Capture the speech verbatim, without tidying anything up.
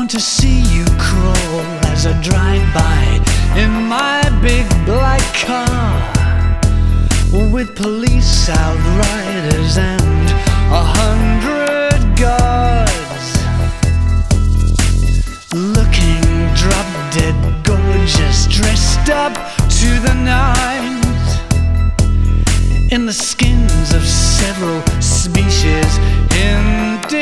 to see you crawl as I drive by in my big black car, with police outriders and a hundred guards, looking drop dead gorgeous, dressed up to the nines, in the skins of several species in